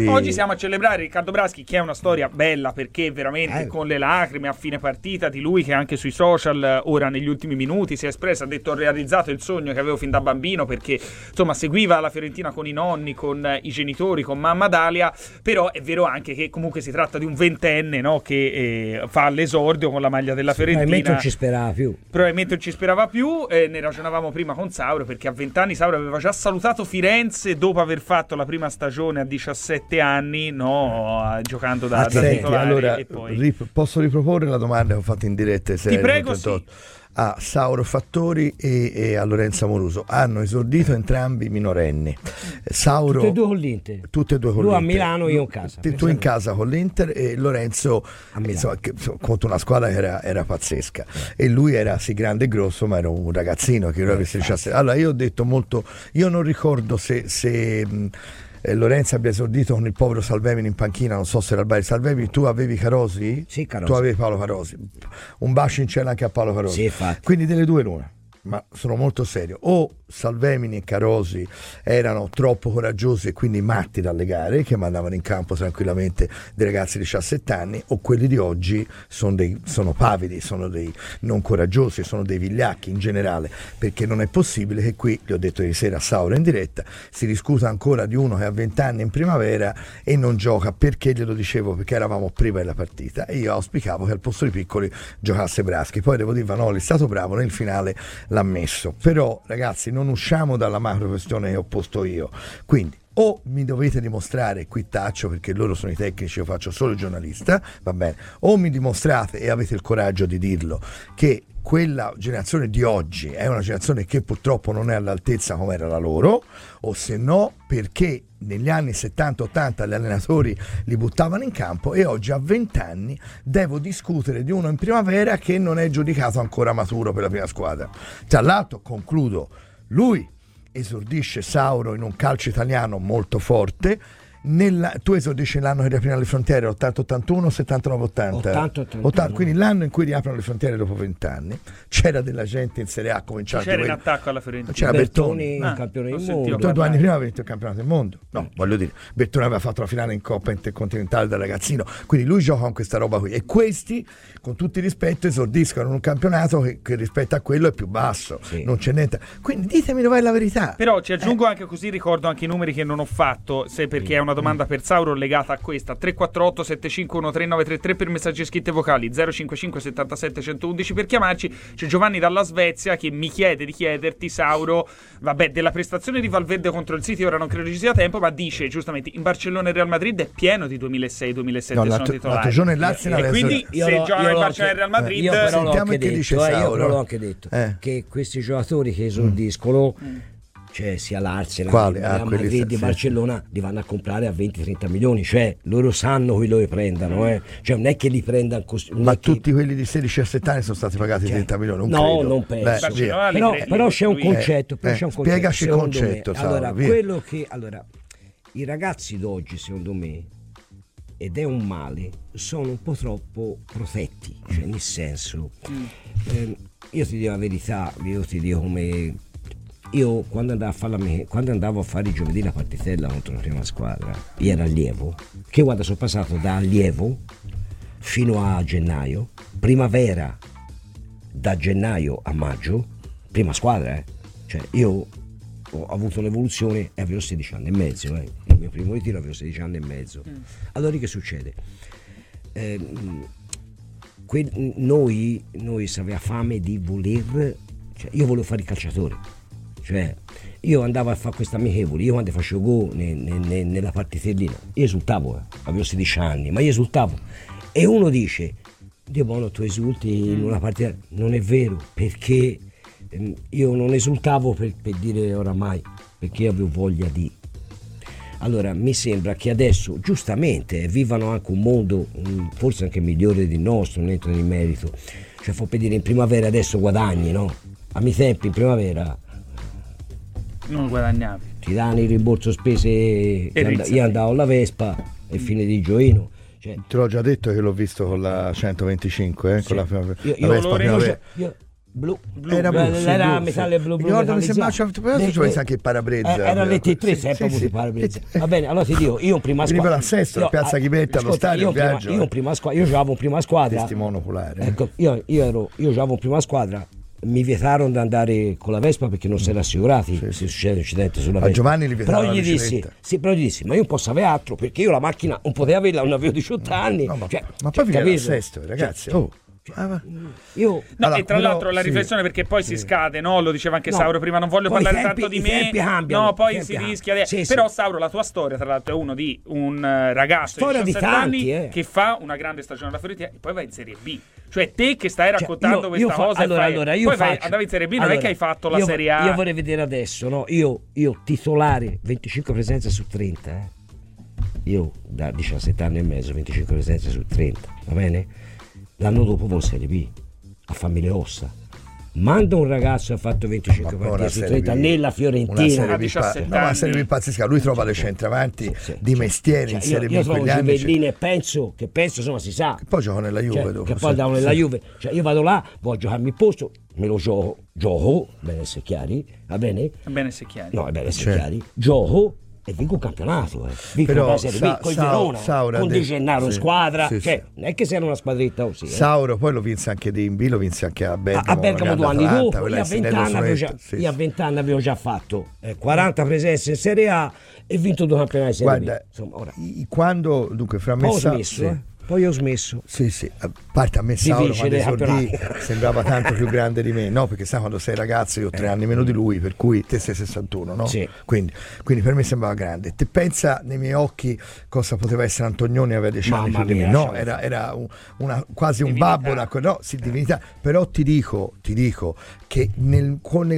Oggi siamo a celebrare Riccardo Braschi, che è una storia bella, perché veramente con le lacrime a fine partita di lui, che anche sui social ora negli ultimi minuti si è espresso, ha detto: ho realizzato il sogno che avevo fin da bambino, perché insomma seguiva la Fiorentina con i nonni, con i genitori, con mamma Dalia. Però è vero anche che comunque si tratta di un ventenne, no, che fa l'esordio con la maglia della Fiorentina. Probabilmente non ci sperava più. Ne ragionavamo prima con Sauro, perché a 20 anni Sauro aveva già salutato Firenze dopo aver fatto la prima stagione a 17 anni, no, giocando da titolare. Allora, e poi... posso riproporre la domanda che ho fatto in diretta? Ti prego, sì. A Sauro Fattori e a Lorenzo Amoruso hanno esordito entrambi minorenni. Sauro, tutte e due con l'Inter. Lui a Milano, io in casa. Tu in casa con l'Inter e Lorenzo insomma, contro una squadra che era pazzesca, e lui era sì grande e grosso, ma era un ragazzino che avesse 17. Allora io ho detto io non ricordo se Lorenzo abbia esordito con il povero Salvemini in panchina, non so se era il Bari Salvemini. Tu avevi Carosi? Sì, Carosi. Tu avevi Paolo Carosi. Un bacio in cielo anche a Paolo Carosi. Sì, infatti. Quindi delle due l'una. Ma sono molto serio: o Salvemini e Carosi erano troppo coraggiosi e quindi matti dalle gare, che mandavano in campo tranquillamente dei ragazzi di 17 anni, o quelli di oggi sono pavidi, sono dei non coraggiosi, sono dei vigliacchi in generale, perché non è possibile che qui, gli ho detto ieri sera a Sauro in diretta, si discuta ancora di uno che ha 20 anni in primavera e non gioca. Perché glielo dicevo? Perché eravamo prima della partita e io auspicavo che al posto di Piccoli giocasse Braschi. Poi devo dire, Vanoli è stato bravo, nel finale l'ha messo. Però ragazzi, non usciamo dalla macro questione che ho posto io. Quindi o mi dovete dimostrare, qui taccio perché loro sono i tecnici, io faccio solo il giornalista, va bene, o mi dimostrate, e avete il coraggio di dirlo, che quella generazione di oggi è una generazione che purtroppo non è all'altezza come era la loro, o se no perché negli anni 70-80 gli allenatori li buttavano in campo e oggi a 20 anni devo discutere di uno in primavera che non è giudicato ancora maturo per la prima squadra. Tra l'altro, concludo, lui esordisce, Sauro, in un calcio italiano molto forte. Tu esordisci l'anno che riaprirono le frontiere, 80-81, 79-80, quindi l'anno in cui riaprono le frontiere dopo 20 anni. C'era della gente in Serie A cominciata. C'era in attacco alla Fiorentina. C'era Bertoni, campione del mondo. 2 anni prima aveva vinto il campionato del mondo. No, voglio dire, Bertoni aveva fatto la finale in Coppa Intercontinentale da ragazzino, quindi lui gioca con questa roba qui. E questi, con tutto il rispetto, esordiscono in un campionato che rispetto a quello è più basso, non c'è niente. Quindi ditemi dov'è la verità. Però ci aggiungo anche, così ricordo anche i numeri che non ho fatto, se perché è una domanda per Sauro legata a questa: 348 751 3933 per messaggi scritti e vocali, 055 77 111 per chiamarci. C'è Giovanni dalla Svezia che mi chiede di chiederti, Sauro, vabbè, della prestazione di Valverde contro il City ora non credo ci sia tempo, ma dice giustamente in Barcellona e Real Madrid è pieno di 2006-2007 sono titolari, e quindi se gioca in Barcellona e Real Madrid, io però sentiamo che dice Sauro. Io l'ho anche detto che questi giocatori che esordiscono, cioè sia l'Arsenal, Real Madrid di Barcellona, li vanno a comprare a 20-30 milioni, cioè loro sanno che lo prendano, cioè non è che li prendano così. Ma tutti quelli di 16-17 anni sono stati pagati 30 milioni, non penso. Però c'è un concetto, spiegaci il concetto, Sauro, quello che i ragazzi d'oggi, secondo me, ed è un male, sono un po' troppo protetti, cioè nel senso, io ti dico la verità, io ti dico come io quando andavo a fare i giovedì la partitella contro la prima squadra, io ero allievo, che guarda, sono passato da allievo fino a gennaio, primavera da gennaio a maggio, prima squadra, cioè io ho avuto un'evoluzione e avevo 16 anni e mezzo, il mio primo ritiro avevo 16 anni e mezzo. Allora che succede? Noi si aveva fame di voler, cioè io volevo fare il calciatore, cioè io andavo a fare queste amichevoli, io quando facevo gol nella partitellina io esultavo, avevo 16 anni, ma io esultavo, e uno dice: Dio buono, tu esulti in una partita. Non è vero, perché io non esultavo per dire oramai, perché avevo voglia di. Allora mi sembra che adesso giustamente vivano anche un mondo forse anche migliore del nostro, non entro nel merito, cioè fa per dire in primavera adesso guadagni, no? A miei tempi in primavera non guadagnavi, ti danno il rimborso spese, io andavo alla Vespa e fine di gioino, cioè, te l'ho già detto che l'ho visto con la 125, sì. con la Vespa primavera. blu. Era blu, sì, era blu, metallo sì. blu. Mi ricordo che sembrava c'aveva anche il parabrezza. Era le T3, sempre avuto il parabrezza. Va bene, allora ti dico, io in prima squadra. Veniva all'Assesto, a Piazza Chipetta, allo stadio, viaggio. Io giocavo in prima squadra. Testimone oculare. Ecco, io giocavo in prima squadra. Mi vietarono di andare con la Vespa perché non si erano assicurati se succede un incidente sulla Vespa. A Giovanni li vietavano però la gli bicicletta. però gli dissi, ma io non posso avere altro perché io la macchina non potevo averla, non avevo 18 anni. No, ma cioè, poi viene capito? all'Assesto, ragazzi. Io No, Allora, e tra però, l'altro la sì, riflessione perché poi si scade, no? Lo diceva anche No, Sauro prima, non voglio poi parlare i tempi- tanto di i me. tempi cambiano, No, poi i si tempi rischia cambiano. Sì, però sì. Sauro, la tua storia tra l'altro è uno di un ragazzo Storia di di 17 tanti, anni che fa una grande stagione alla Fiorentina e poi va in Serie B. Cioè te che stai raccontando io questa cosa allora, io poi faccio, andavi in Serie B, non è che hai fatto la io, Serie A. Io vorrei vedere adesso, no? Io titolare 25 presenze su 30, Io da 17 anni e mezzo 25 presenze su 30, va bene? L'anno dopo con Serie B a farmi le ossa. Manda un ragazzo che ha fatto 25 partite su 30 nella Fiorentina una a 17 no, una anni. Serie B pazzesca. Lui trova le centravanti di mestiere in Serie B io in trovo quegli anni. Givellini e penso insomma si sa Poi gioca nella Juve dopo. che poi andavo nella Juve, cioè io vado là, voglio giocarmi il posto, me lo gioco, bene essere chiari, va bene? Bene se chiari. No, è bene essere chiari, gioco e vinco il campionato, vinco Però la Serie B con il Verona, Saura con ha Di detto- Gennaro in sì, squadra, sì, cioè sì. non è che sei una squadretta così. Sauro poi lo vinse anche di Imbi, lo vinse anche a Bergamo. A Bergamo 2 anni Atalanta, dopo, quella io a è 20 Nello anni avevo Sonetto, già, sì, io a sì. 20 anni avevo già fatto 40 presenze in Serie A e vinto 2 campionati di Serie B. Guarda, Insomma, ora quando dunque fra me poi ho Sa- smesso, sì. Poi ho smesso. Sì, a parte a me Sauro quando vincere esordì campionati. sembrava tanto più grande di me, no? Perché sai quando sei ragazzo io ho 3 anni meno di lui, per cui te sei 61, no? Sì. Quindi per me sembrava grande. Te pensa nei miei occhi cosa poteva essere Antonioni aveva 10 anni Mamma più di me? mia, No, cioè, era quasi un divinità. babbo, no, sì, divinità. Però ti dico che nel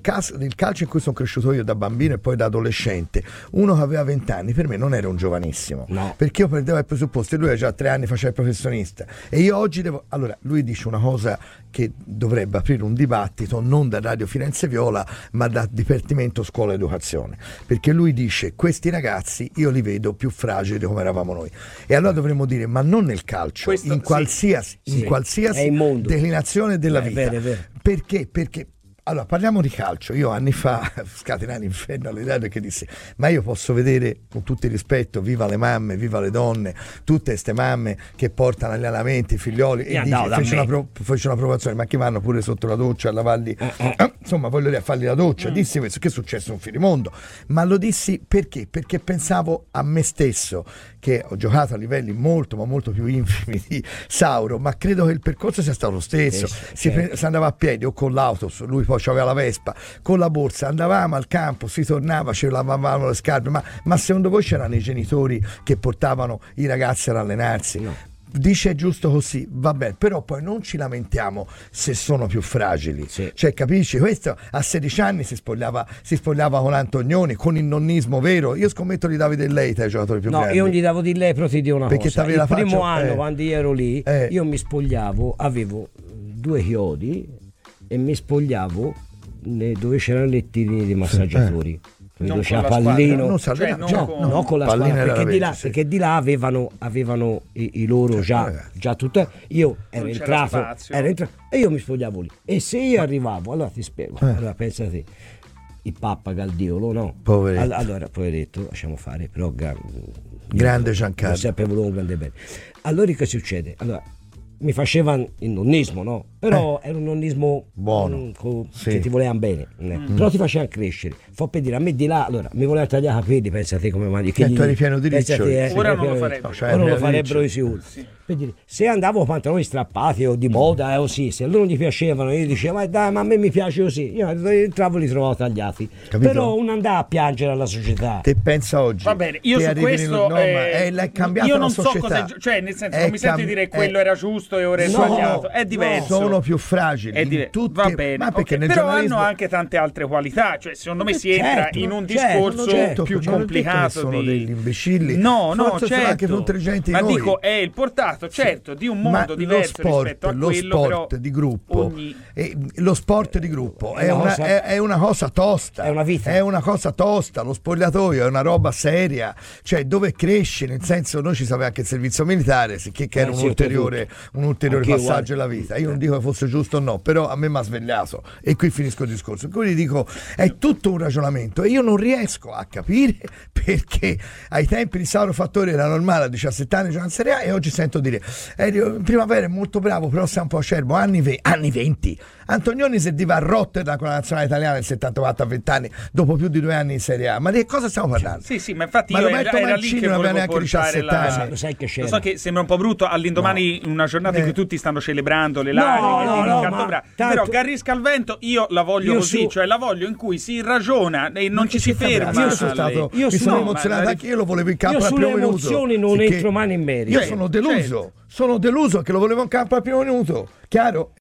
calcio in cui sono cresciuto io da bambino e poi da adolescente, uno che aveva 20 anni per me non era un giovanissimo, No. perché io prendevo il presupposto e lui aveva già 3 anni, faceva il professionista e io oggi devo... Allora, lui dice una cosa che dovrebbe aprire un dibattito non da Radio Firenze Viola ma da Dipartimento Scuola Educazione, perché lui dice questi ragazzi io li vedo più fragili di come eravamo noi e allora dovremmo dire ma non nel calcio, Questo- in qualsiasi È il mondo. declinazione della È vita. vero, è vero. Perché allora parliamo di calcio. Io anni fa scatenai l'inferno all'idea perché dissi ma io posso vedere, con tutto il rispetto, viva le mamme, viva le donne, tutte ste mamme che portano agli allenamenti i figlioli e fece una provazione, ma che vanno pure sotto la doccia a lavarli insomma voglio dire a fargli la doccia. Dissi questo, che è successo un finimondo, ma lo dissi perché pensavo a me stesso che ho giocato a livelli molto ma molto più infimi di Sauro, ma credo che il percorso sia stato lo stesso. Si andava a piedi o con l'autobus, lui poi aveva la Vespa, con la borsa andavamo al campo, si tornava, ci lavavamo le scarpe, ma secondo voi c'erano i genitori che portavano i ragazzi ad allenarsi? No. Dice giusto così, va bene, però poi non ci lamentiamo se sono più fragili, Sì. cioè capisci? Questo a 16 anni si spogliava con Antonioni, con il nonnismo vero. Io scommetto di Davide Leita ai giocatori più No, grandi. io non gli davo di lei, però ti dico una Perché cosa. t'avevi Il la faccia- primo anno, quando io ero lì, Eh. io mi spogliavo, avevo 2 chiodi e mi spogliavo dove c'erano i lettini dei massaggiatori. Non Dove c'era con la Pallino. squadra. Non Cioè, salvava- non No, con la Pallino squadra, era perché di là, vecchio, sì. perché di là avevano i loro già tutto. Io ero c'era entrato, spazio. e io mi spogliavo lì. E se io arrivavo, allora ti spiego, allora pensate, il Papa Galdiolo, no? Poveretto. Allora, poveretto, lasciamo fare, però Grande Giancarlo. Ho sempre voluto un grande bene. Allora che succede? Allora, mi facevano il nonnismo, no? Però era un nonnismo Buono. Sì. che ti volevano bene, però ti facevano crescere. Fa per dire, a me di là, allora, mi volevano tagliare i capelli, pensate come mai. tu eri pieno di riccioli. Ora non lo farebbero. Cioè, Ora lo pieno di farebbero di riccioli. sicuro. Per dire, se andavo con pantaloni strappati o di moda così, se a loro non gli piacevano, io dicevo, ma dai, ma a me mi piace così. Io entravo e li trovavo tagliati. Capito? Però non andava a piangere alla società. Te pensa oggi? Va bene, io che su arrivi questo no, ma è cambiata io la non so società. cosa è cioè nel senso È non mi sento di dire quello era giusto e ora è No, sbagliato, è diverso. Sono più fragili. È in tutte- va bene, ma perché ok, nel però giornalismo hanno anche tante altre qualità, cioè secondo me si entra Certo, in un certo, discorso certo, più non ho detto che complicato sono di... degli imbecilli. No, no, Forse sono certo. anche più intelligenti ma di noi. dico è il portato, certo, di un Ma mondo diverso rispetto a lo quello, sport però di gruppo ogni... lo sport di gruppo È una cosa- è una cosa tosta, è una vita. è una cosa tosta. Lo spogliatoio è una roba seria, cioè dove cresce, nel senso noi ci sapeva anche il servizio militare che era Sì, un un ulteriore Anch'io, passaggio guarda. della vita. Io non dico che fosse giusto o no, però a me mi ha svegliato e qui finisco il discorso. Quindi dico, è tutto un ragionamento e io non riesco a capire perché ai tempi di Sauro Fattore era normale, a 17 anni giocare in Serie A, e oggi sento dire in primavera è molto bravo, però sta un po' acerbo, anni 20. Antonioni si diva a Rotterdam con la nazionale italiana nel 74 a 20 anni, dopo più di 2 anni in Serie A. Ma di che cosa stiamo parlando? Sì, ma infatti Ma io Roberto era lì Mancini che non aveva volevo neanche portare 17 anni. Lo sai che c'era. Lo so che sembra un po' brutto all'indomani una giornata in cui tutti stanno celebrando le lacrime no, di no, Riccardo ma Bra. tanto- Però Garrisca al vento io la voglio Io così, cioè la voglio in cui si ragiona e non ci si ferma. Io sono stato, Io mi sono no, emozionato anche io, lo volevo in campo Io al primo sulle minuto. emozioni non Sicché entro mai in merito. Io sono deluso che lo volevo in campo al primo minuto, chiaro?